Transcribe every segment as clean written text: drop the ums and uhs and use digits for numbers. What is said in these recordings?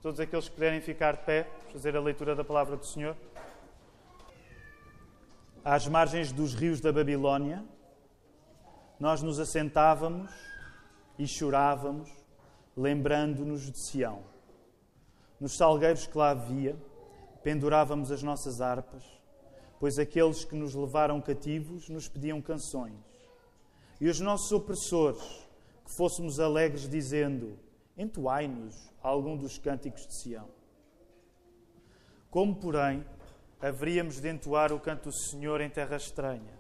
Todos aqueles que puderem ficar de pé, fazer a leitura da palavra do Senhor. Às margens dos rios da Babilónia, nós nos assentávamos e chorávamos, lembrando-nos de Sião. Nos salgueiros que lá havia, pendurávamos as nossas harpas, pois aqueles que nos levaram cativos nos pediam canções. E os nossos opressores, que fôssemos alegres, dizendo: entoai-nos algum dos cânticos de Sião. Como, porém, haveríamos de entoar o canto do Senhor em terra estranha?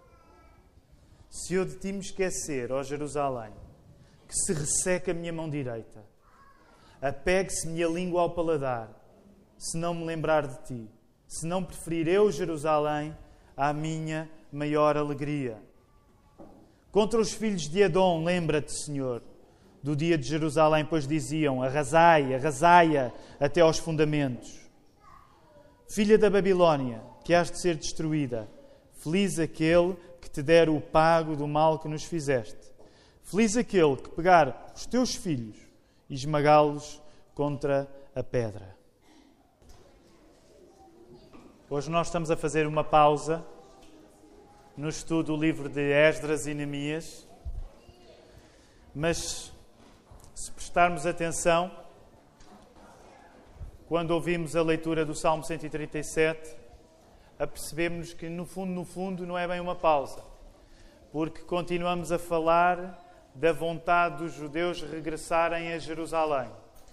Se eu de ti me esquecer, ó Jerusalém, que se resseca a minha mão direita, apegue-se-me a língua ao paladar, se não me lembrar de ti, se não preferir eu, Jerusalém, à minha maior alegria. Contra os filhos de Edom, lembra-te, Senhor, do dia de Jerusalém, pois diziam: arrasai, arrasai-a até aos fundamentos. Filha da Babilónia, que has de ser destruída, feliz aquele que te der o pago do mal que nos fizeste. Feliz aquele que pegar os teus filhos e esmagá-los contra a pedra. Hoje nós estamos a fazer uma pausa no estudo do livro de Esdras e Neemias, mas se prestarmos atenção, quando ouvimos a leitura do Salmo 137, apercebemos que no fundo não é bem uma pausa, porque continuamos a falar da vontade dos judeus regressarem a Jerusalém.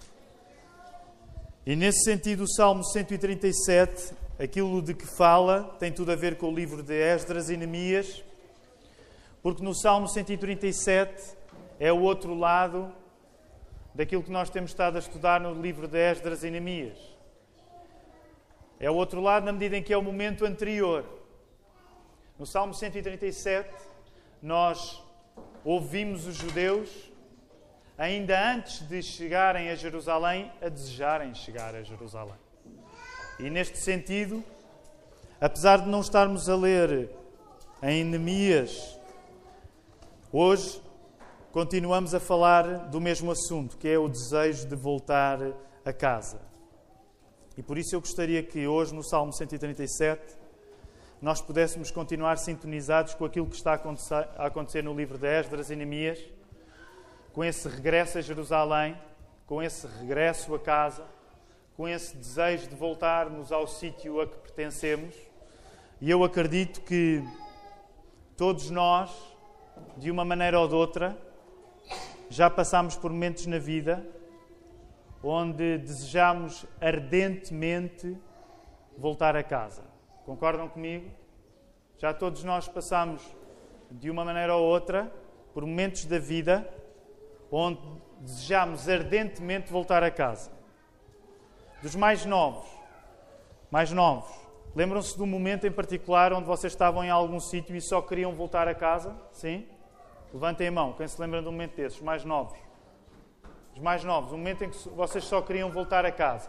E nesse sentido o Salmo 137, aquilo de que fala, tem tudo a ver com o livro de Esdras e Neemias, porque no Salmo 137 é o outro lado daquilo que nós temos estado a estudar no livro de Esdras e Neemias. É o outro lado na medida em que é o momento anterior. No Salmo 137, nós ouvimos os judeus, ainda antes de chegarem a Jerusalém, a desejarem chegar a Jerusalém. E neste sentido, apesar de não estarmos a ler em Neemias, hoje continuamos a falar do mesmo assunto, que é o desejo de voltar a casa. E por isso eu gostaria que hoje, no Salmo 137, nós pudéssemos continuar sintonizados com aquilo que está a acontecer no livro de Esdras e Neemias, com esse regresso a Jerusalém, com esse regresso a casa, com esse desejo de voltarmos ao sítio a que pertencemos. E eu acredito que todos nós, de uma maneira ou de outra, já passámos por momentos na vida onde desejamos ardentemente voltar a casa. Concordam comigo? Já todos nós passamos, de uma maneira ou outra, por momentos da vida onde desejamos ardentemente voltar a casa. Dos mais novos, lembram-se de um momento em particular onde vocês estavam em algum sítio e só queriam voltar a casa? Sim? Levantem a mão, quem se lembra de um momento desses? Os mais novos, um momento em que vocês só queriam voltar a casa.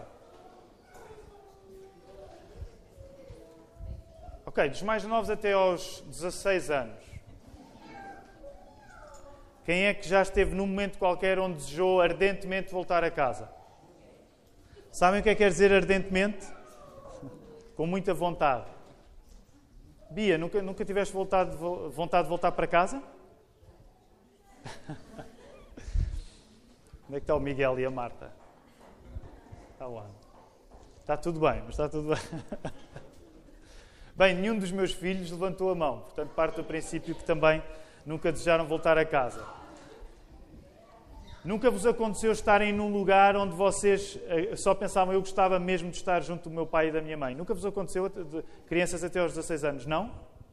Ok, dos mais novos até aos 16 anos. Quem é que já esteve num momento qualquer onde desejou ardentemente voltar a casa? Sabem o que é que quer dizer ardentemente? Com muita vontade. Bia, nunca tiveste vontade de voltar para casa? Onde é que está o Miguel e a Marta? Está lá. Está tudo bem, mas está tudo bem. Bem, nenhum dos meus filhos levantou a mão. Portanto, parte do princípio que também nunca desejaram voltar a casa. Nunca vos aconteceu estarem num lugar onde vocês só pensavam: eu gostava mesmo de estar junto do meu pai e da minha mãe? Nunca vos aconteceu, de crianças até aos 16 anos, não?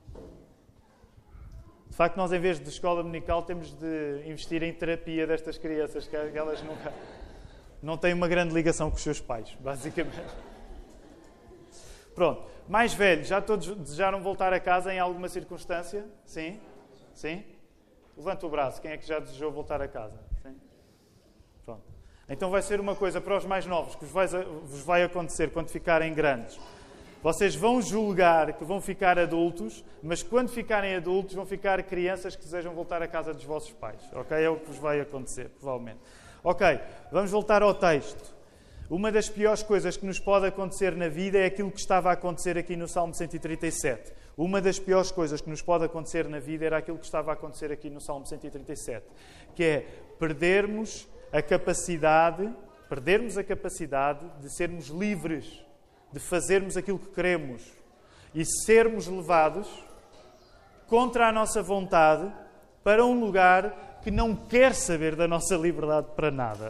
De facto, nós, em vez de escola dominical, temos de investir em terapia destas crianças, que elas não têm uma grande ligação com os seus pais, basicamente. Pronto. Mais velhos, já todos desejaram voltar a casa em alguma circunstância? Sim? Sim? Levanta o braço. Quem é que já desejou voltar a casa? Sim? Pronto. Então vai ser uma coisa para os mais novos que vos vai acontecer quando ficarem grandes. Vocês vão julgar que vão ficar adultos, mas quando ficarem adultos vão ficar crianças que desejam voltar à casa dos vossos pais. Ok? É o que vos vai acontecer, provavelmente. Ok, vamos voltar ao texto. uma das piores coisas que nos pode acontecer na vida é aquilo que estava a acontecer aqui no Salmo 137. Uma das piores coisas que nos pode acontecer na vida era aquilo que estava a acontecer aqui no Salmo 137, que é perdermos a capacidade de sermos livres, de fazermos aquilo que queremos e sermos levados contra a nossa vontade para um lugar que não quer saber da nossa liberdade para nada.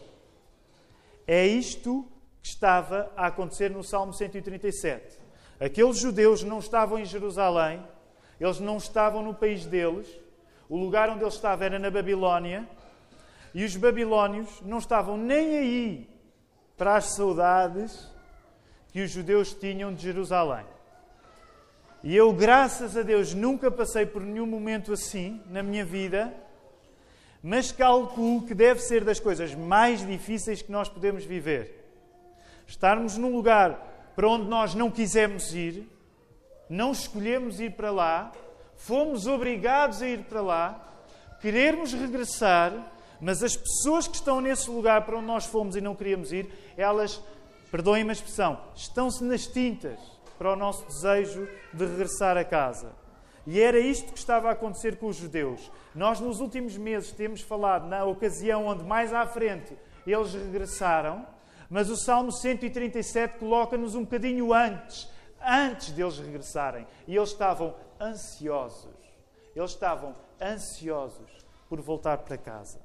É isto que estava a acontecer no Salmo 137. Aqueles judeus não estavam em Jerusalém, eles não estavam no país deles, o lugar onde eles estavam era na Babilónia, e os babilónios não estavam nem aí para as saudades que os judeus tinham de Jerusalém. E eu, graças a Deus, nunca passei por nenhum momento assim na minha vida, mas calculo que deve ser das coisas mais difíceis que nós podemos viver. Estarmos num lugar para onde nós não quisemos ir, não escolhemos ir para lá, fomos obrigados a ir para lá, querermos regressar, mas as pessoas que estão nesse lugar para onde nós fomos e não queríamos ir, elas, perdoem-me a expressão, estão-se nas tintas para o nosso desejo de regressar a casa. E era isto que estava a acontecer com os judeus. Nós, nos últimos meses, temos falado na ocasião onde, mais à frente, eles regressaram, mas o Salmo 137 coloca-nos um bocadinho antes deles regressarem. E eles estavam ansiosos. Eles estavam ansiosos por voltar para casa.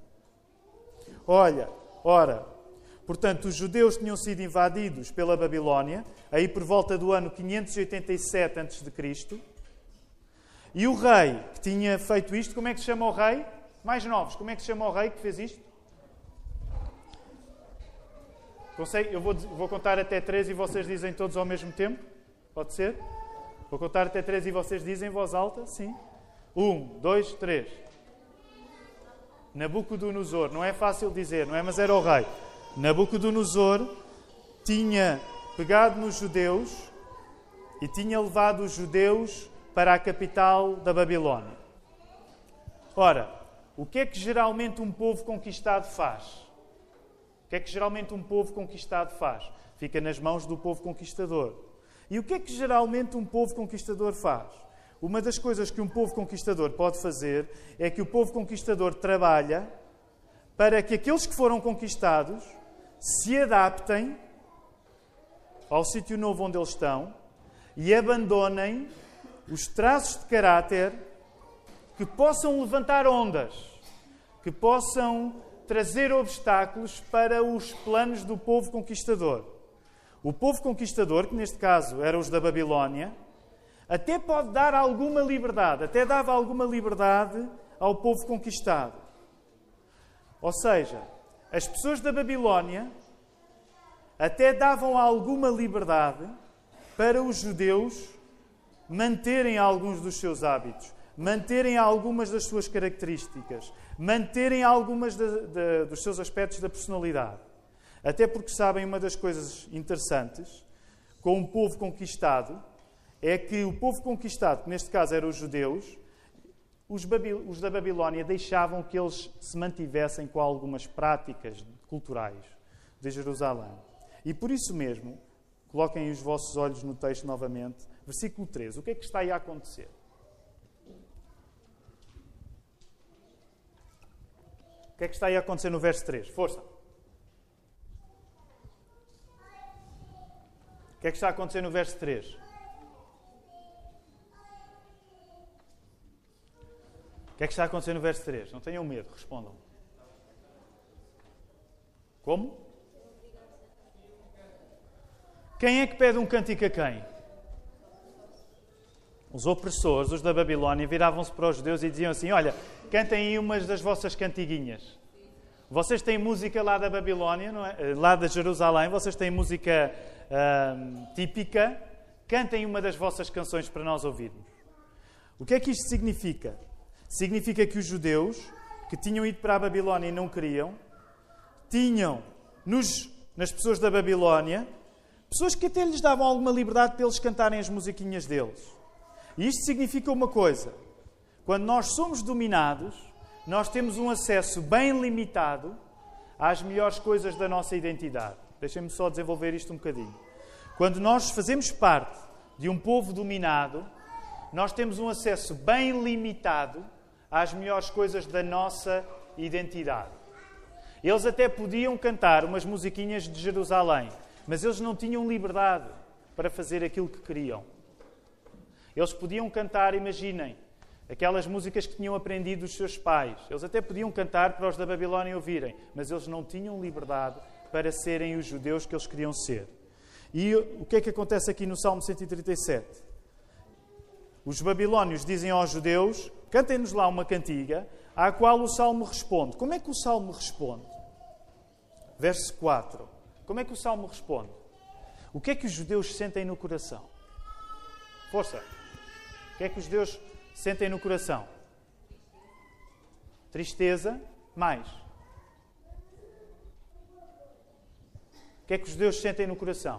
Portanto, os judeus tinham sido invadidos pela Babilónia, aí por volta do ano 587 a.C., e o rei que tinha feito isto, como é que se chama o rei? Mais novos, como é que se chama o rei que fez isto? Eu vou contar até 3 e vocês dizem todos ao mesmo tempo? Pode ser? Vou contar até 3 e vocês dizem em voz alta? Sim. 1, 2, 3. Nabucodonosor. Não é fácil dizer, não é? Mas era o rei. Nabucodonosor tinha pegado nos judeus e tinha levado os judeus para a capital da Babilónia. Ora, o que é que geralmente um povo conquistado faz? O que é que geralmente um povo conquistado faz? Fica nas mãos do povo conquistador. E o que é que geralmente um povo conquistador faz? Uma das coisas que um povo conquistador pode fazer é que o povo conquistador trabalha para que aqueles que foram conquistados se adaptem ao sítio novo onde eles estão e abandonem os traços de caráter que possam levantar ondas, que possam trazer obstáculos para os planos do povo conquistador. O povo conquistador, que neste caso eram os da Babilónia, até pode dar alguma liberdade, até dava alguma liberdade ao povo conquistado. Ou seja, as pessoas da Babilónia até davam alguma liberdade para os judeus manterem alguns dos seus hábitos, manterem algumas das suas características, manterem algumas dos seus aspectos da personalidade. Até porque sabem, uma das coisas interessantes com um povo conquistado é que o povo conquistado, que neste caso eram os judeus, os da Babilónia deixavam que eles se mantivessem com algumas práticas culturais de Jerusalém. E por isso mesmo, coloquem os vossos olhos no texto novamente, versículo 13. O que é que está aí a acontecer? O que é que está aí a acontecer no verso 3? Força! O que é que está a acontecer no verso 3? O que é que está a acontecer no verso 3? Não tenham medo, respondam. Como? Quem é que pede um cântico a quem? Os opressores, os da Babilónia, viravam-se para os judeus e diziam assim: olha, cantem aí umas das vossas cantiguinhas. Vocês têm música lá da Babilónia, não é? Lá de Jerusalém, vocês têm música típica, cantem uma das vossas canções para nós ouvirmos. O que é que isto significa? Significa que os judeus, que tinham ido para a Babilónia e não queriam, tinham nas pessoas da Babilónia pessoas que até lhes davam alguma liberdade para eles cantarem as musiquinhas deles. E isto significa uma coisa: quando nós somos dominados, nós temos um acesso bem limitado às melhores coisas da nossa identidade. Deixem-me só desenvolver isto um bocadinho. Quando nós fazemos parte de um povo dominado, nós temos um acesso bem limitado às melhores coisas da nossa identidade. Eles até podiam cantar umas musiquinhas de Jerusalém, mas eles não tinham liberdade para fazer aquilo que queriam. Eles podiam cantar, imaginem, aquelas músicas que tinham aprendido dos seus pais. Eles até podiam cantar para os da Babilónia ouvirem, mas eles não tinham liberdade para serem os judeus que eles queriam ser. E o que é que acontece aqui no Salmo 137? Os babilónios dizem aos judeus, cantem-nos lá uma cantiga, à qual o Salmo responde. Como é que o Salmo responde? Verso 4. Como é que o Salmo responde? O que é que os judeus sentem no coração? Força! O que é que os judeus sentem no coração? Tristeza, mais. O que é que os judeus sentem no coração?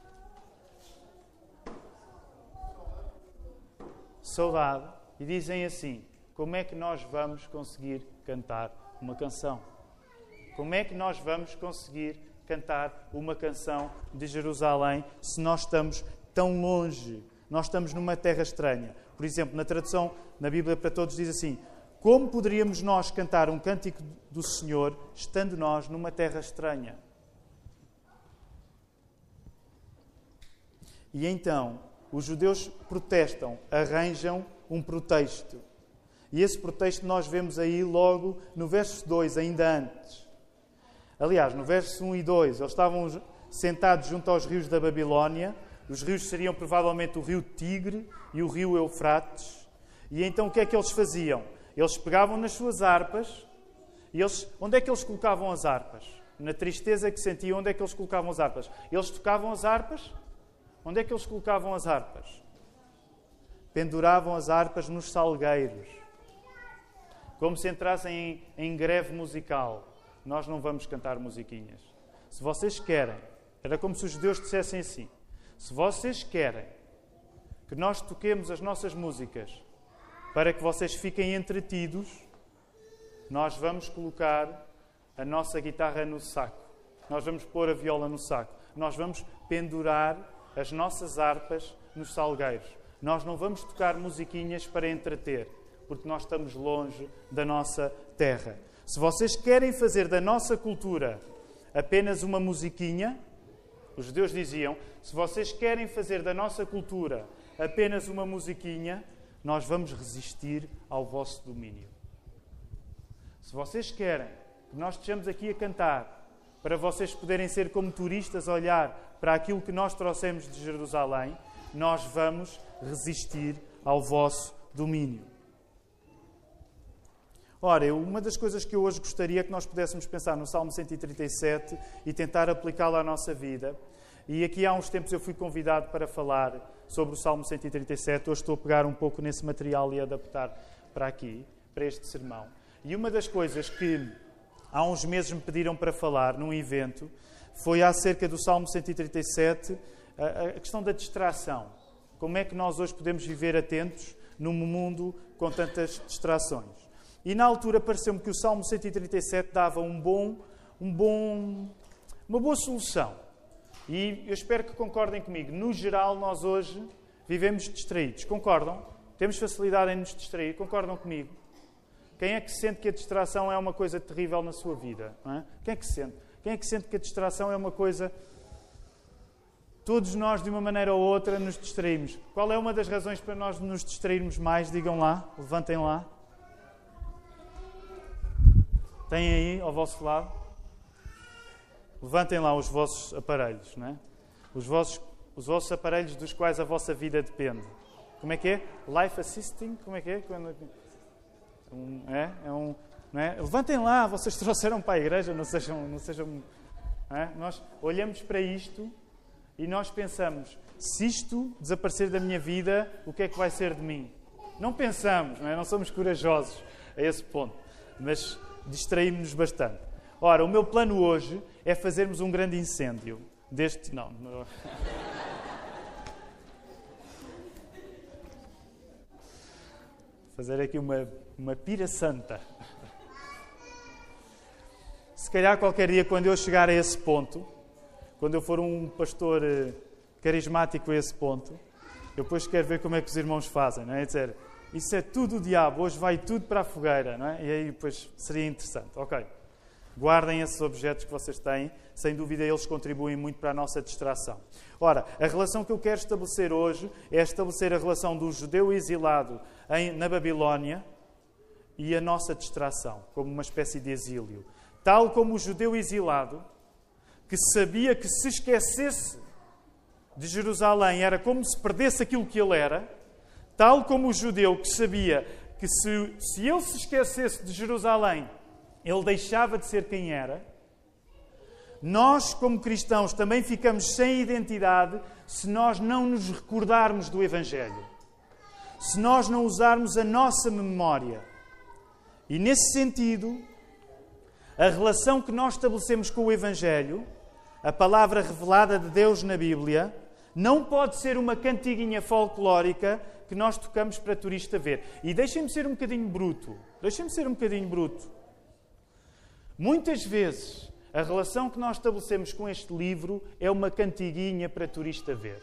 Saudade. E dizem assim, como é que nós vamos conseguir cantar uma canção? Como é que nós vamos conseguir cantar uma canção de Jerusalém se nós estamos tão longe? Nós estamos numa terra estranha. Por exemplo, na tradução, na Bíblia para Todos, diz assim, como poderíamos nós cantar um cântico do Senhor estando nós numa terra estranha? E então, os judeus protestam, arranjam um pretexto. E esse pretexto nós vemos aí logo no verso 2, ainda antes. Aliás, no verso 1 e 2, eles estavam sentados junto aos rios da Babilónia. Os rios seriam provavelmente o rio Tigre e o rio Eufrates. E então o que é que eles faziam? Eles pegavam nas suas harpas e onde é que eles colocavam as harpas? Na tristeza que sentiam, onde é que eles colocavam as harpas? Eles tocavam as harpas? Onde é que eles colocavam as harpas? Penduravam as harpas nos salgueiros. Como se entrassem em greve musical. Nós não vamos cantar musiquinhas. Se vocês querem, era como se os judeus dissessem assim, se vocês querem que nós toquemos as nossas músicas para que vocês fiquem entretidos, nós vamos colocar a nossa guitarra no saco. Nós vamos pôr a viola no saco. Nós vamos pendurar as nossas harpas nos salgueiros. Nós não vamos tocar musiquinhas para entreter, porque nós estamos longe da nossa terra. Se vocês querem fazer da nossa cultura apenas uma musiquinha, os judeus diziam, se vocês querem fazer da nossa cultura apenas uma musiquinha, nós vamos resistir ao vosso domínio. Se vocês querem que nós estejamos aqui a cantar, para vocês poderem ser como turistas a olhar para aquilo que nós trouxemos de Jerusalém, nós vamos resistir ao vosso domínio. Ora, uma das coisas que eu hoje gostaria que nós pudéssemos pensar no Salmo 137 e tentar aplicá-lo à nossa vida, e aqui há uns tempos eu fui convidado para falar sobre o Salmo 137, hoje estou a pegar um pouco nesse material e a adaptar para aqui, para este sermão. E uma das coisas que há uns meses me pediram para falar num evento foi acerca do Salmo 137, a questão da distração. Como é que nós hoje podemos viver atentos num mundo com tantas distrações? E na altura pareceu-me que o Salmo 137 dava uma boa solução. E eu espero que concordem comigo. No geral, nós hoje vivemos distraídos. Concordam? Temos facilidade em nos distrair. Concordam comigo? Quem é que sente que a distração é uma coisa terrível na sua vida? Não é? Quem é que sente? Quem é que sente que a distração é uma coisa... Todos nós, de uma maneira ou outra, nos distraímos. Qual é uma das razões para nós nos distrairmos mais? Digam lá, levantem lá. Têm aí, ao vosso lado? Levantem lá os vossos aparelhos, não é? Os vossos aparelhos dos quais a vossa vida depende. Como é que é? Life Assisting? Como é que é? Não é? Levantem lá, vocês trouxeram para a igreja, não sejam não é? Nós olhamos para isto e nós pensamos, se isto desaparecer da minha vida, o que é que vai ser de mim? Não pensamos, não é? Não somos corajosos a esse ponto, mas distraímos-nos bastante. Ora, o meu plano hoje é fazermos um grande incêndio deste... Não. Fazer aqui uma pira santa. Se calhar qualquer dia, quando eu chegar a esse ponto, quando eu for um pastor carismático a esse ponto, eu depois quero ver como é que os irmãos fazem, não é? Dizer, isso é tudo o diabo, hoje vai tudo para a fogueira, não é? E aí depois seria interessante. Ok, guardem esses objetos que vocês têm, sem dúvida eles contribuem muito para a nossa distração. Ora, a relação que eu quero estabelecer hoje é estabelecer a relação do judeu exilado na Babilónia e a nossa distração, como uma espécie de exílio. Tal como o judeu exilado, que sabia que se esquecesse de Jerusalém era como se perdesse aquilo que ele era, tal como o judeu que sabia que se ele se esquecesse de Jerusalém, ele deixava de ser quem era, nós, como cristãos, também ficamos sem identidade se nós não nos recordarmos do Evangelho, se nós não usarmos a nossa memória. E nesse sentido, a relação que nós estabelecemos com o Evangelho, a palavra revelada de Deus na Bíblia, não pode ser uma cantiguinha folclórica que nós tocamos para turista ver. E deixem-me ser um bocadinho bruto. Muitas vezes, a relação que nós estabelecemos com este livro é uma cantiguinha para turista ver.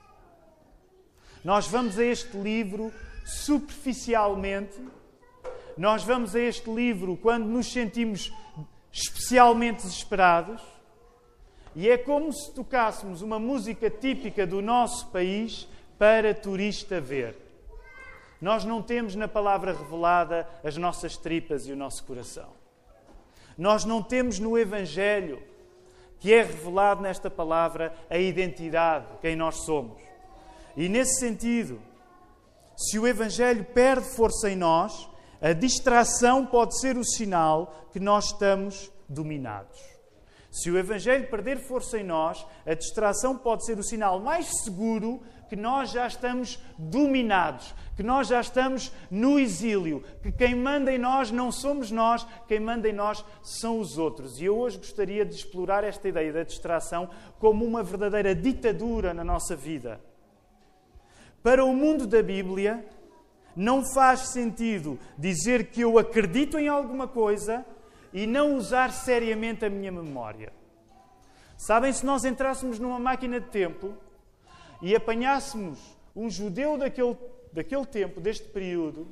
Nós vamos a este livro superficialmente. Nós vamos a este livro quando nos sentimos especialmente desesperados. E é como se tocássemos uma música típica do nosso país para turista ver. Nós não temos na palavra revelada as nossas tripas e o nosso coração. Nós não temos no Evangelho, que é revelado nesta palavra, a identidade, quem nós somos. E nesse sentido, se o Evangelho perde força em nós, a distração pode ser o sinal que nós estamos dominados. Se o Evangelho perder força em nós, a distração pode ser o sinal mais seguro que nós já estamos dominados, que nós já estamos no exílio, que quem manda em nós não somos nós, quem manda em nós são os outros. E eu hoje gostaria de explorar esta ideia da distração como uma verdadeira ditadura na nossa vida. Para o mundo da Bíblia, não faz sentido dizer que eu acredito em alguma coisa e não usar seriamente a minha memória. Sabem, se nós entrássemos numa máquina de tempo e apanhássemos um judeu daquele tempo, deste período,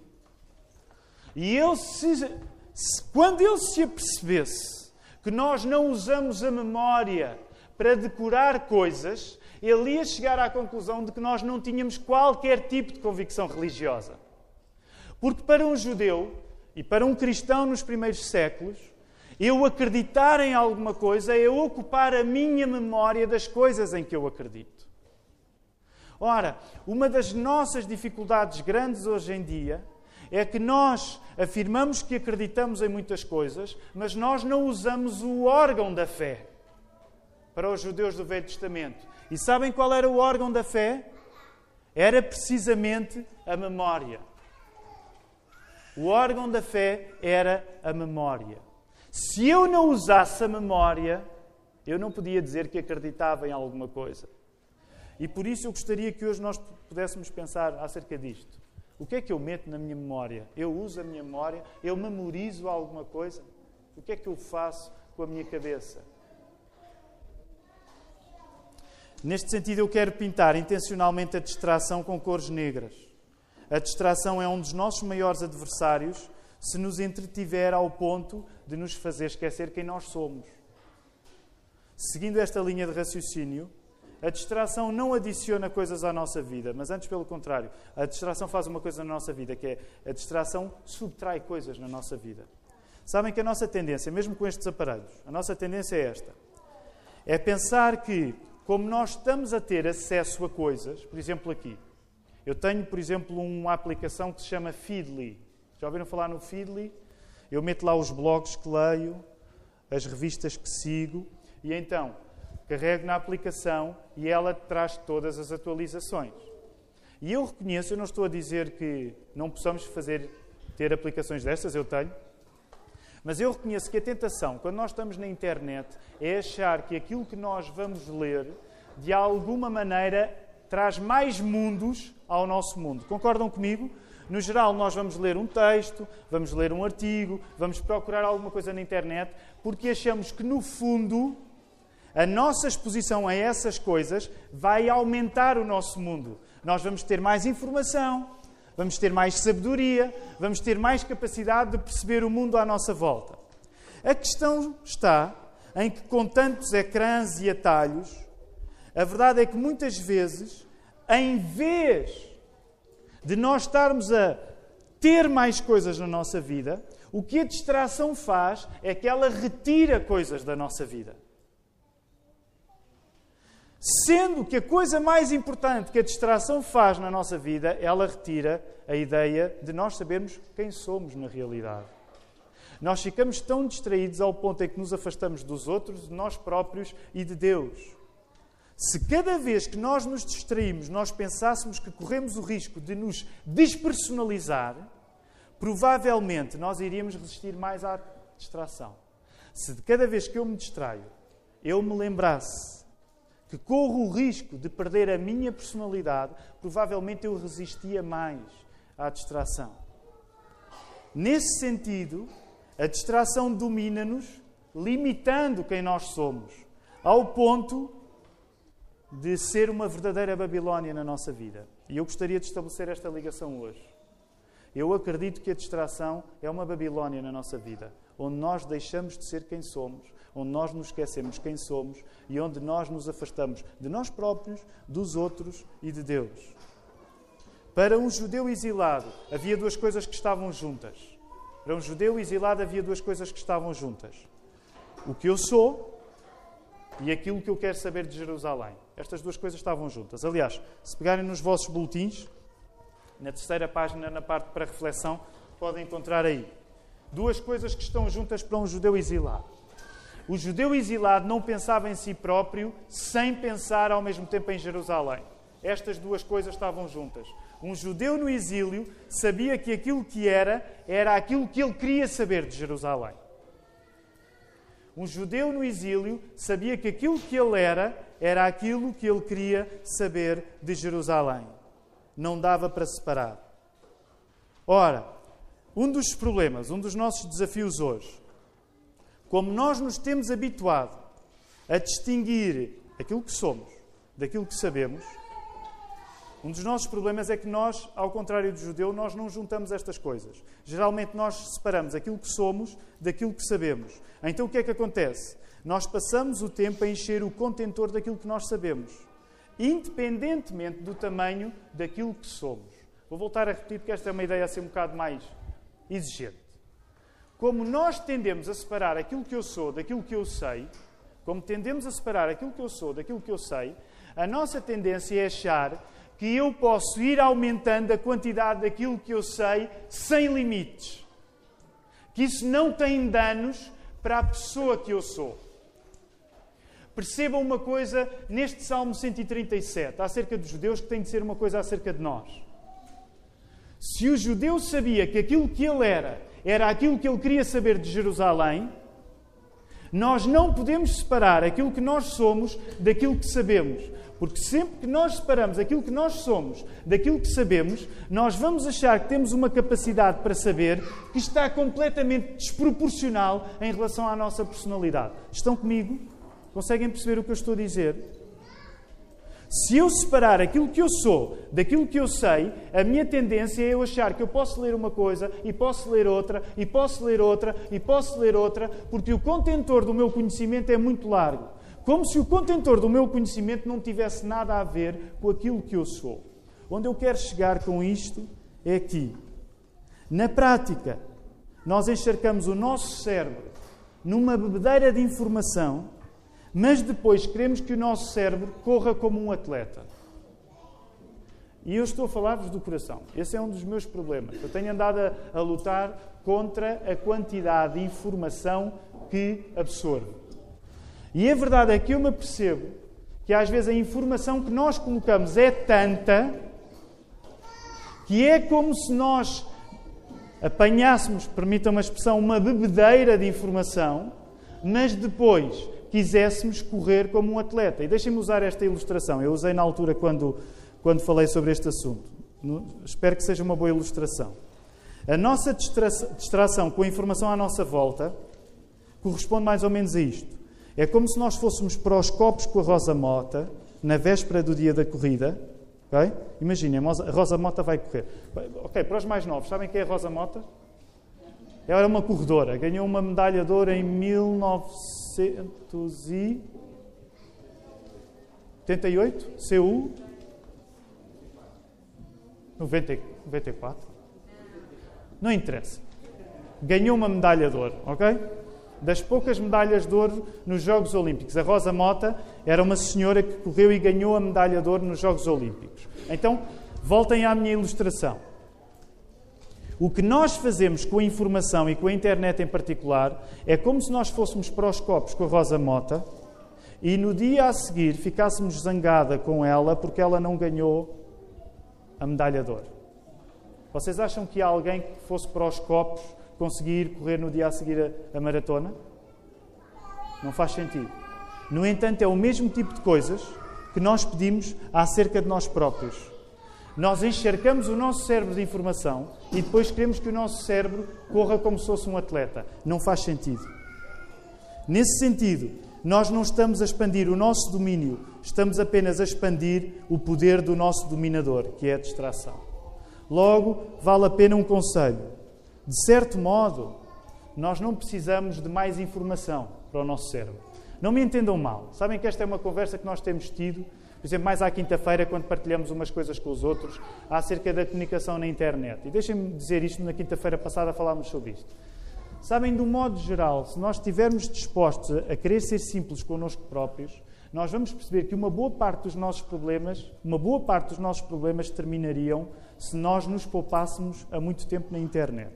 e ele quando ele se apercebesse que nós não usamos a memória para decorar coisas, ele ia chegar à conclusão de que nós não tínhamos qualquer tipo de convicção religiosa. Porque para um judeu e para um cristão nos primeiros séculos, eu acreditar em alguma coisa é ocupar a minha memória das coisas em que eu acredito. Ora, uma das nossas dificuldades grandes hoje em dia é que nós afirmamos que acreditamos em muitas coisas, mas nós não usamos o órgão da fé. Para os judeus do Velho Testamento. E sabem qual era o órgão da fé? Era precisamente a memória. O órgão da fé era a memória. Se eu não usasse a memória, eu não podia dizer que acreditava em alguma coisa. E por isso eu gostaria que hoje nós pudéssemos pensar acerca disto. O que é que eu meto na minha memória? Eu uso a minha memória? Eu memorizo alguma coisa? O que é que eu faço com a minha cabeça? Neste sentido, eu quero pintar intencionalmente a distração com cores negras. A distração é um dos nossos maiores adversários se nos entretiver ao ponto de nos fazer esquecer quem nós somos. Seguindo esta linha de raciocínio, a distração não adiciona coisas à nossa vida, mas antes pelo contrário. A distração faz uma coisa na nossa vida, que é a distração subtrai coisas na nossa vida. Sabem que a nossa tendência, mesmo com estes aparelhos, a nossa tendência é esta. É pensar que, como nós estamos a ter acesso a coisas, por exemplo aqui, eu tenho, por exemplo, uma aplicação que se chama Feedly. Já ouviram falar no Feedly? Eu meto lá os blogs que leio, as revistas que sigo, e então carrego na aplicação e ela traz todas as atualizações. E eu reconheço, eu não estou a dizer que não possamos ter aplicações destas, eu tenho, mas eu reconheço que a tentação, quando nós estamos na internet, é achar que aquilo que nós vamos ler, de alguma maneira, traz mais mundos ao nosso mundo. Concordam comigo? No geral, nós vamos ler um texto, vamos ler um artigo, vamos procurar alguma coisa na internet, porque achamos que, no fundo, a nossa exposição a essas coisas vai aumentar o nosso mundo. Nós vamos ter mais informação, vamos ter mais sabedoria, vamos ter mais capacidade de perceber o mundo à nossa volta. A questão está em que, com tantos ecrãs e atalhos, a verdade é que muitas vezes, em vez de nós estarmos a ter mais coisas na nossa vida, o que a distração faz é que ela retira coisas da nossa vida. Sendo que a coisa mais importante que a distração faz na nossa vida, ela retira a ideia de nós sabermos quem somos na realidade. Nós ficamos tão distraídos ao ponto em que nos afastamos dos outros, de nós próprios e de Deus. Se cada vez que nós nos distraímos, nós pensássemos que corremos o risco de nos despersonalizar, provavelmente nós iríamos resistir mais à distração. Se de cada vez que eu me distraio, eu me lembrasse que corro o risco de perder a minha personalidade, provavelmente eu resistia mais à distração. Nesse sentido, a distração domina-nos, limitando quem nós somos, ao ponto de ser uma verdadeira Babilónia na nossa vida. E eu gostaria de estabelecer esta ligação hoje. Eu acredito que a distração é uma Babilónia na nossa vida, onde nós deixamos de ser quem somos, onde nós nos esquecemos quem somos e onde nós nos afastamos de nós próprios, dos outros e de Deus. Para um judeu exilado, havia duas coisas que estavam juntas. Para um judeu exilado, havia duas coisas que estavam juntas. O que eu sou e aquilo que eu quero saber de Jerusalém. Estas duas coisas estavam juntas. Aliás, se pegarem nos vossos boletins, na terceira página, na parte para reflexão, podem encontrar aí. Duas coisas que estão juntas para um judeu exilado. O judeu exilado não pensava em si próprio sem pensar ao mesmo tempo em Jerusalém. Estas duas coisas estavam juntas. Um judeu no exílio sabia que aquilo que era aquilo que ele queria saber de Jerusalém. Um judeu no exílio sabia que aquilo que ele era aquilo que ele queria saber de Jerusalém. Não dava para separar. Ora, um dos problemas, um dos nossos desafios hoje, como nós nos temos habituado a distinguir aquilo que somos daquilo que sabemos, um dos nossos problemas é que nós, ao contrário do judeu, nós não juntamos estas coisas. Geralmente nós separamos aquilo que somos daquilo que sabemos. Então o que é que acontece? Nós passamos o tempo a encher o contentor daquilo que nós sabemos, independentemente do tamanho daquilo que somos. Vou voltar a repetir porque esta é uma ideia assim um bocado mais exigente. Como nós tendemos a separar aquilo que eu sou daquilo que eu sei, a nossa tendência é achar que eu posso ir aumentando a quantidade daquilo que eu sei sem limites. Que isso não tem danos para a pessoa que eu sou. Percebam uma coisa neste Salmo 137, acerca dos judeus, que tem de ser uma coisa acerca de nós. Se o judeu sabia que aquilo que ele era aquilo que ele queria saber de Jerusalém, nós não podemos separar aquilo que nós somos daquilo que sabemos. Porque sempre que nós separamos aquilo que nós somos daquilo que sabemos, nós vamos achar que temos uma capacidade para saber que está completamente desproporcional em relação à nossa personalidade. Estão comigo? Conseguem perceber o que eu estou a dizer? Se eu separar aquilo que eu sou daquilo que eu sei, a minha tendência é eu achar que eu posso ler uma coisa e posso ler outra, e posso ler outra, e posso ler outra, porque o contentor do meu conhecimento é muito largo. Como se o contentor do meu conhecimento não tivesse nada a ver com aquilo que eu sou. Onde eu quero chegar com isto é aqui. Na prática, nós encharcamos o nosso cérebro numa bebedeira de informação, mas depois queremos que o nosso cérebro corra como um atleta. E eu estou a falar-vos do coração. Esse é um dos meus problemas. Eu tenho andado a lutar contra a quantidade de informação que absorvo. E a verdade é que eu me apercebo que às vezes a informação que nós colocamos é tanta que é como se nós apanhássemos, permitam-me a expressão, uma bebedeira de informação, mas depois quiséssemos correr como um atleta. E deixem-me usar esta ilustração. Eu usei na altura quando falei sobre este assunto. Espero que seja uma boa ilustração. A nossa distração com a informação à nossa volta corresponde mais ou menos a isto. É como se nós fôssemos para os copos com a Rosa Mota, na véspera do dia da corrida. Okay? Imaginem, a Rosa Mota vai correr. Ok, para os mais novos, sabem quem é a Rosa Mota? Ela era uma corredora, ganhou uma medalha de ouro em 1988, CU 94. Não interessa. Ganhou uma medalha de ouro, ok? Das poucas medalhas de ouro nos Jogos Olímpicos. A Rosa Mota era uma senhora que correu e ganhou a medalha de ouro nos Jogos Olímpicos. Então, voltem à minha ilustração. O que nós fazemos com a informação e com a internet em particular é como se nós fôssemos para os copos com a Rosa Mota e no dia a seguir ficássemos zangada com ela porque ela não ganhou a medalha de ouro. Vocês acham que há alguém que fosse para os copos conseguir correr no dia a seguir a maratona? Não faz sentido. No entanto, é o mesmo tipo de coisas que nós pedimos acerca de nós próprios. Nós encharcamos o nosso cérebro de informação e depois queremos que o nosso cérebro corra como se fosse um atleta. Não faz sentido. Nesse sentido, nós não estamos a expandir o nosso domínio, estamos apenas a expandir o poder do nosso dominador, que é a distração. Logo, vale a pena um conselho. De certo modo, nós não precisamos de mais informação para o nosso cérebro. Não me entendam mal. Sabem que esta é uma conversa que nós temos tido, por exemplo, mais à quinta-feira, quando partilhamos umas coisas com os outros, acerca da comunicação na internet. E deixem-me dizer isto, na quinta-feira passada falámos sobre isto. Sabem, de um modo geral, se nós estivermos dispostos a querer ser simples connosco próprios, nós vamos perceber que uma boa parte dos nossos problemas terminariam se nós nos poupássemos há muito tempo na internet.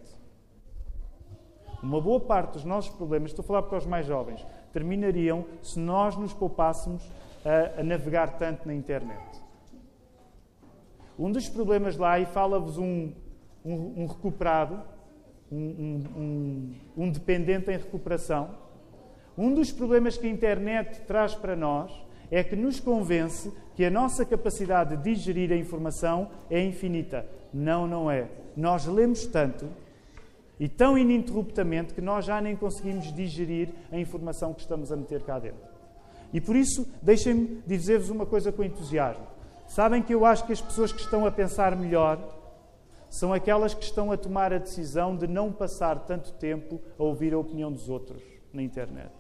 Uma boa parte dos nossos problemas, estou a falar para os mais jovens, terminariam se nós nos poupássemos a navegar tanto na internet. Um dos problemas lá, e fala-vos um recuperado, um dependente em recuperação, um dos problemas que a internet traz para nós é que nos convence que a nossa capacidade de digerir a informação é infinita. Não, não é. Nós lemos tanto e tão ininterruptamente que nós já nem conseguimos digerir a informação que estamos a meter cá dentro. E por isso, deixem-me dizer-vos uma coisa com entusiasmo. Sabem que eu acho que as pessoas que estão a pensar melhor são aquelas que estão a tomar a decisão de não passar tanto tempo a ouvir a opinião dos outros na internet.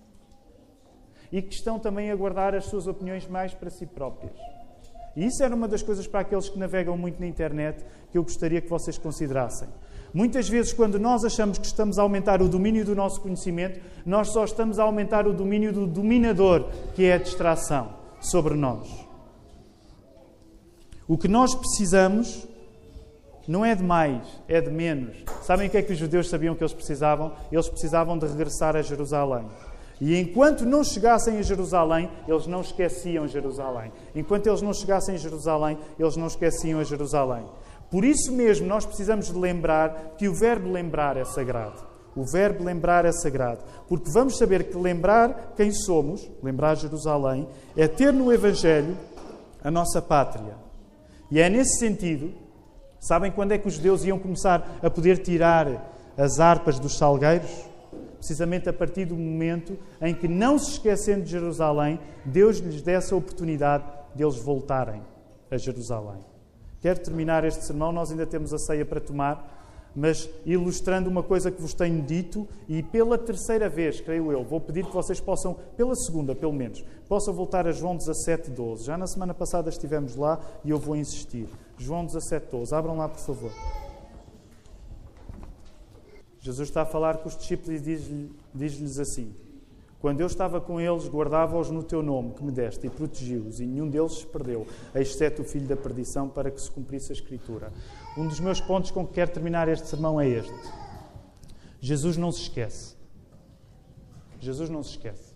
E que estão também a guardar as suas opiniões mais para si próprias. E isso era uma das coisas para aqueles que navegam muito na internet que eu gostaria que vocês considerassem. Muitas vezes, quando nós achamos que estamos a aumentar o domínio do nosso conhecimento, nós só estamos a aumentar o domínio do dominador, que é a distração, sobre nós. O que nós precisamos não é de mais, é de menos. Sabem o que é que os judeus sabiam que eles precisavam? Eles precisavam de regressar a Jerusalém. E enquanto não chegassem a Jerusalém, eles não esqueciam Jerusalém. Enquanto eles não chegassem a Jerusalém, eles não esqueciam a Jerusalém. Por isso mesmo, nós precisamos de lembrar que o verbo lembrar é sagrado. O verbo lembrar é sagrado. Porque vamos saber que lembrar quem somos, lembrar Jerusalém, é ter no Evangelho a nossa pátria. E é nesse sentido, sabem quando é que os judeus iam começar a poder tirar as harpas dos salgueiros? Precisamente a partir do momento em que, não se esquecendo de Jerusalém, Deus lhes desse a oportunidade de eles voltarem a Jerusalém. Quero terminar este sermão, nós ainda temos a ceia para tomar, mas ilustrando uma coisa que vos tenho dito, e pela terceira vez, creio eu, vou pedir que vocês possam, pela segunda pelo menos, possam voltar a João 17:12. Já na semana passada estivemos lá e eu vou insistir. João 17:12. Abram lá, por favor. Jesus está a falar com os discípulos e diz-lhes assim: quando eu estava com eles, guardava-os no teu nome, que me deste, e protegi-os, e nenhum deles se perdeu, exceto o filho da perdição, para que se cumprisse a Escritura. Um dos meus pontos com que quero terminar este sermão é este. Jesus não se esquece. Jesus não se esquece.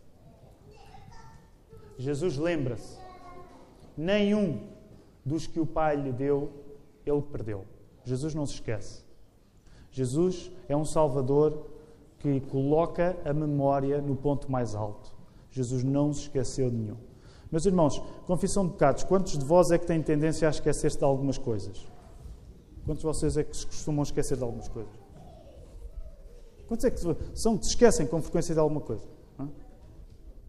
Jesus lembra-se. Nenhum dos que o Pai lhe deu, ele perdeu. Jesus não se esquece. Jesus é um Salvador que coloca a memória no ponto mais alto. Jesus não se esqueceu de nenhum. Meus irmãos, confissão de pecados, quantos de vós é que têm tendência a esquecer-se de algumas coisas? Quantos de vocês é que se costumam esquecer de algumas coisas? Quantos é que se esquecem com frequência de alguma coisa?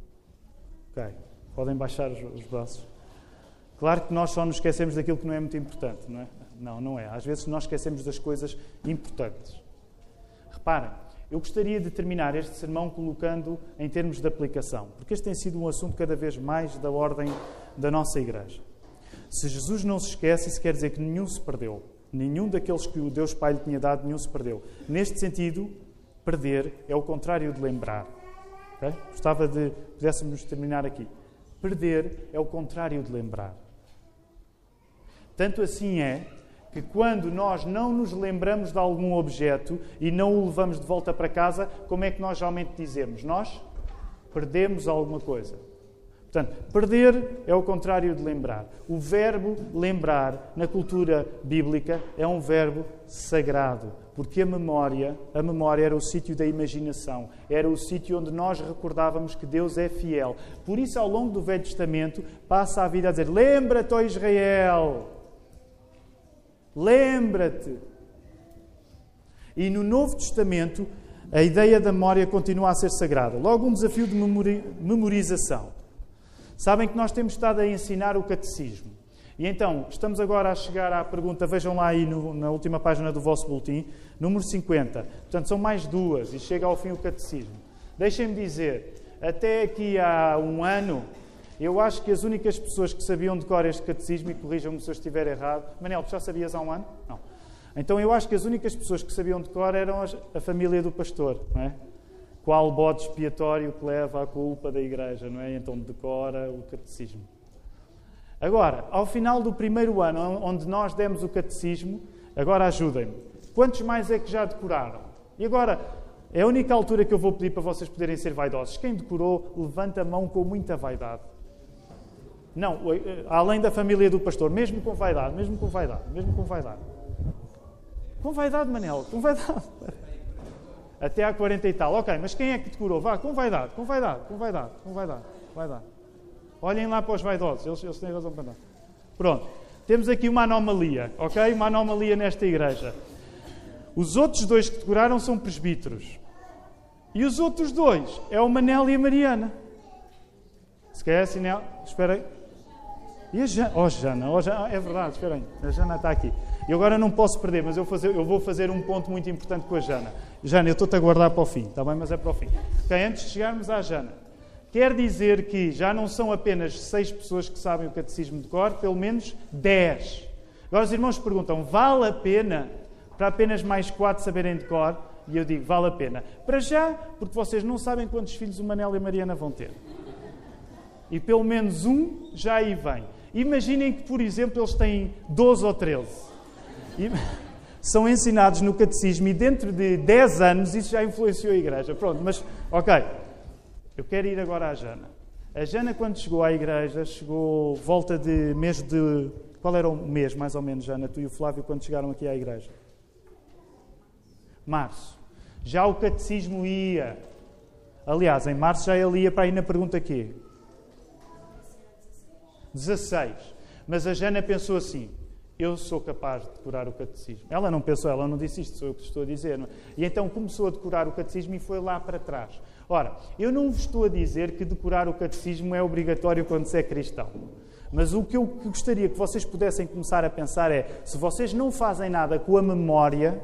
Ok. Podem baixar os braços. Claro que nós só nos esquecemos daquilo que não é muito importante, não é? Não, não é. Às vezes nós esquecemos das coisas importantes. Reparem, eu gostaria de terminar este sermão colocando em termos de aplicação, porque este tem sido um assunto cada vez mais da ordem da nossa igreja. Se Jesus não se esquece, isso quer dizer que nenhum se perdeu. Nenhum daqueles que o Deus Pai lhe tinha dado, nenhum se perdeu. Neste sentido, perder é o contrário de lembrar. Okay? Gostava de pudéssemos terminar aqui. Perder é o contrário de lembrar. Tanto assim é que quando nós não nos lembramos de algum objeto e não o levamos de volta para casa, como é que nós geralmente dizemos? Nós perdemos alguma coisa. Portanto, perder é o contrário de lembrar. O verbo lembrar, na cultura bíblica, é um verbo sagrado, porque a memória era o sítio da imaginação, era o sítio onde nós recordávamos que Deus é fiel. Por isso, ao longo do Velho Testamento, passa a vida a dizer: lembra-te, ó Israel! Lembra-te! E no Novo Testamento, a ideia da memória continua a ser sagrada. Logo, um desafio de memorização. Sabem que nós temos estado a ensinar o catecismo. E então, estamos agora a chegar à pergunta, vejam lá aí na última página do vosso boletim, número 50. Portanto, são mais duas e chega ao fim o catecismo. Deixem-me dizer, até aqui há um ano, eu acho que as únicas pessoas que sabiam de cor este catecismo, e corrijam-me se eu estiver errado... Manel, tu já sabias há um ano? Não. Então, eu acho que as únicas pessoas que sabiam de cor eram a família do pastor, não é? Qual bode expiatório que leva à culpa da igreja, não é? Então decora o catecismo. Agora, ao final do primeiro ano, onde nós demos o catecismo, agora ajudem-me. Quantos mais é que já decoraram? E agora, é a única altura que eu vou pedir para vocês poderem ser vaidosos. Quem decorou, levanta a mão com muita vaidade. Não, além da família do pastor, mesmo com vaidade, mesmo com vaidade, mesmo com vaidade. Com vaidade, Manel, com vaidade. Até há 40 e tal. Ok, mas quem é que decorou? Vá, com vaidade, com vaidade, com vaidade, com vaidade, vaidade. Olhem lá para os vaidosos, eles têm razão para dar. Pronto, temos aqui uma anomalia, ok? Uma anomalia nesta igreja. Os outros dois que decoraram são presbíteros. E os outros dois é o Manel e a Mariana. Se calhar assim, espera aí. E a Jana? Oh, Jana, é verdade, espera aí. A Jana está aqui. E agora não posso perder, mas eu vou fazer um ponto muito importante com a Jana. Jana, eu estou-te a guardar para o fim, está bem? Mas é para o fim. Ok, antes de chegarmos à Jana, quer dizer que já não são apenas 6 pessoas que sabem o catecismo de cor, pelo menos 10. Agora os irmãos perguntam, vale a pena para apenas mais 4 saberem de cor? E eu digo, vale a pena. Para já, porque vocês não sabem quantos filhos o Manel e a Mariana vão ter. E pelo menos um já aí vem. Imaginem que, por exemplo, eles têm 12 ou 13. São ensinados no catecismo e dentro de 10 anos isso já influenciou a igreja. Pronto, mas, ok. Eu quero ir agora à Jana. A Jana, quando chegou à igreja, chegou volta de mês de... Qual era o mês, mais ou menos, Jana? Tu e o Flávio, quando chegaram aqui à igreja? Março. Já o catecismo ia. Aliás, em março já ele ia para aí na pergunta quê? 16. Mas a Jana pensou assim, eu sou capaz de decorar o catecismo. Ela não pensou, ela não disse isto, sou eu que estou a dizer. Não? E então começou a decorar o catecismo e foi lá para trás. Ora, eu não vos estou a dizer que decorar o catecismo é obrigatório quando se é cristão. Mas o que eu gostaria que vocês pudessem começar a pensar é, se vocês não fazem nada com a memória,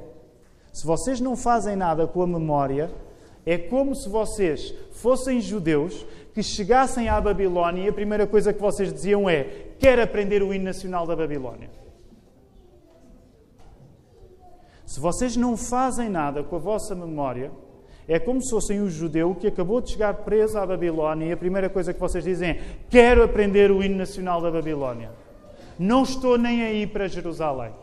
é como se vocês fossem judeus que chegassem à Babilónia e a primeira coisa que vocês diziam é, quero aprender o hino nacional da Babilónia. Se vocês não fazem nada com a vossa memória, é como se fossem o judeu que acabou de chegar preso à Babilónia e a primeira coisa que vocês dizem é, quero aprender o hino nacional da Babilónia. Não estou nem aí para Jerusalém.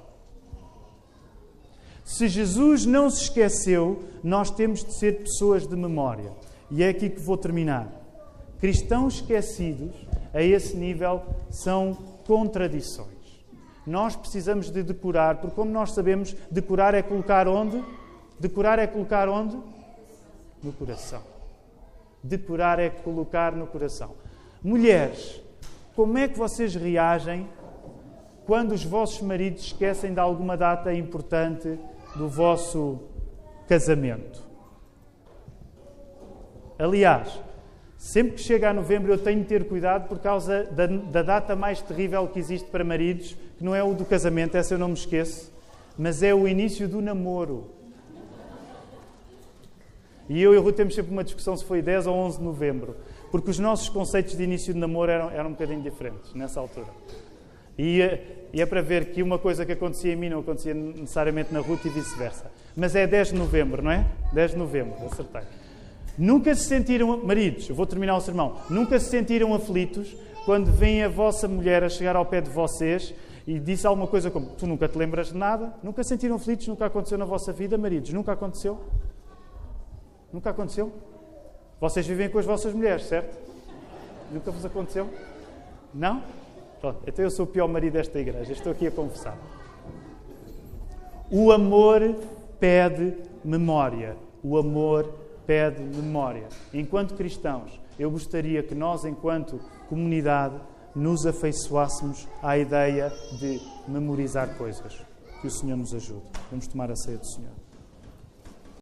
Se Jesus não se esqueceu, nós temos de ser pessoas de memória. E é aqui que vou terminar. Cristãos esquecidos, a esse nível, são contradições. Nós precisamos de decorar, porque como nós sabemos, decorar é colocar onde? Decorar é colocar onde? No coração. Decorar é colocar no coração. Mulheres, como é que vocês reagem quando os vossos maridos esquecem de alguma data importante do vosso casamento? Aliás, Sempre que chega a novembro eu tenho de ter cuidado por causa da data mais terrível que existe para maridos, que não é o do casamento, essa eu não me esqueço, mas é o início do namoro. E eu e o Ruth temos sempre uma discussão se foi 10 ou 11 de novembro, porque os nossos conceitos de início de namoro eram um bocadinho diferentes nessa altura. E é para ver que uma coisa que acontecia em mim não acontecia necessariamente na Ruth e vice-versa. Mas é 10 de novembro, não é? 10 de novembro, acertei. Nunca se sentiram, maridos, eu vou terminar o sermão, nunca se sentiram aflitos quando vem a vossa mulher a chegar ao pé de vocês e disse alguma coisa como, tu nunca te lembras de nada? Nunca se sentiram aflitos? Nunca aconteceu na vossa vida, maridos? Nunca aconteceu? Nunca aconteceu? Vocês vivem com as vossas mulheres, certo? Nunca vos aconteceu? Não? Pronto, então eu sou o pior marido desta igreja, estou aqui a confessar. O amor pede memória. O amor pede memória. Enquanto cristãos, eu gostaria que nós, enquanto comunidade, nos afeiçoássemos à ideia de memorizar coisas. Que o Senhor nos ajude. Vamos tomar a ceia do Senhor.